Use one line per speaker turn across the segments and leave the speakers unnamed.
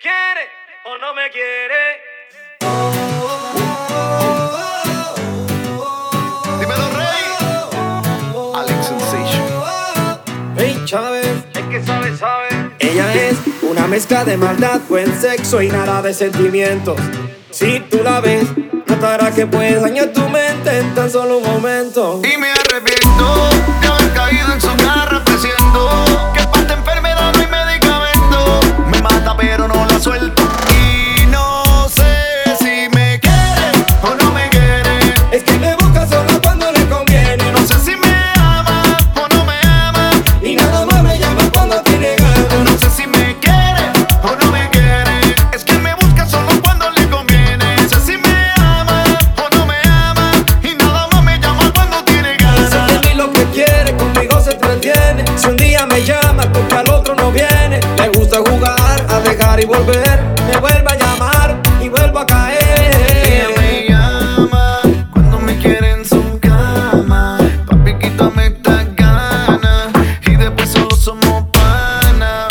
quiere o no me quiere.
Dímelo, Rey. Alex Sensation.
Hey, Chávez,
El que sabe, sabe.
ella es una mezcla de maldad, buen sexo y nada de sentimientos. Si tú la ves, notarás que puedes dañar tu mente en tan solo un momento.
Y me arrepiento de haber caído en su garra, presiento que para esta enfermedad no hay medicamento. Me mata pero no la suelto. Y no sé si me quiere o no me quiere.
Es que me busca solo cuando le conviene.
No sé si me ama o no me ama.
Y nada más me llama cuando tiene ganas.
No sé si me quiere o no me quiere. Es que me busca solo cuando le conviene. No sé si me ama o no me ama. Y nada más me llama cuando tiene ganas.
Sé de mí lo que quiere, conmigo se entretiene. Si un día me llama porque al otro no viene. Le gusta jugar, a dejar y volver. Me vuelve a llamar y vuelvo a
Ella
caer.
me llama cuando me quiere en su cama. Papi, quítame esta gana y después solo somos pana.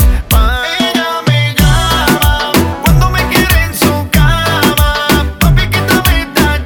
Ella me llama cuando me quiere en su cama. Papi, quítame esta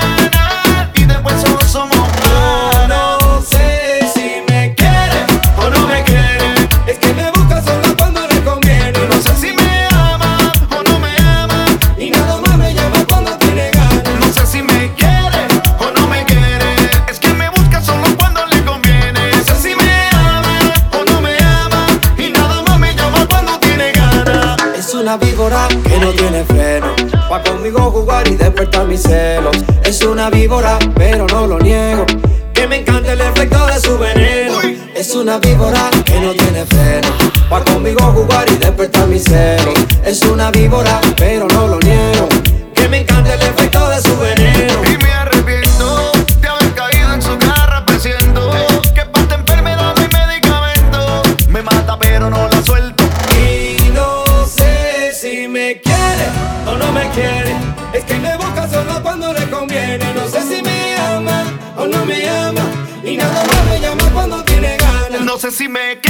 gana y después solo somos pana.
No sé si me quiere o no me quiere. Es que me busca solo cuando le conviene.
No sé si me ama o no me ama.
Y nada más me llama cuando tiene ganas.
No sé si me quiere o no me quiere. Es que me busca solo cuando le conviene. No sé si me ama o no me ama. Y nada más me llama cuando tiene ganas.
Es una víbora que no tiene freno. Va conmigo jugar y despertar mis celos. Es una víbora, pero no lo niego. Que me encanta el efecto de su veneno. Es una víbora que no tiene freno. Va conmigo jugar y despertar mis celos. Es una víbora, pero no lo niego. Que me encanta el efecto de su veneno.
Y me arrepiento de haber caído en su garra, presiento que para esta enfermedad no hay medicamento. Me mata pero no la suelto.
Y no sé si me quiere o no me quiere. Es que me busca solo cuando le conviene. No sé si me ama o no me ama. Y nada más me llama cuando tiene ganas.
No sé si me